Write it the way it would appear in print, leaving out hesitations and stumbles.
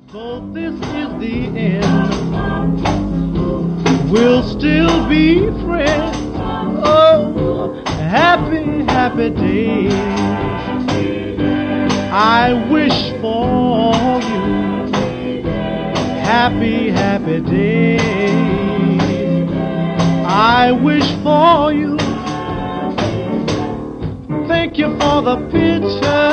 Though this is the end, we'll still be friends. Oh, happy, happy days. I wish for you happy, happy days. I wish for you. Thank you for the picture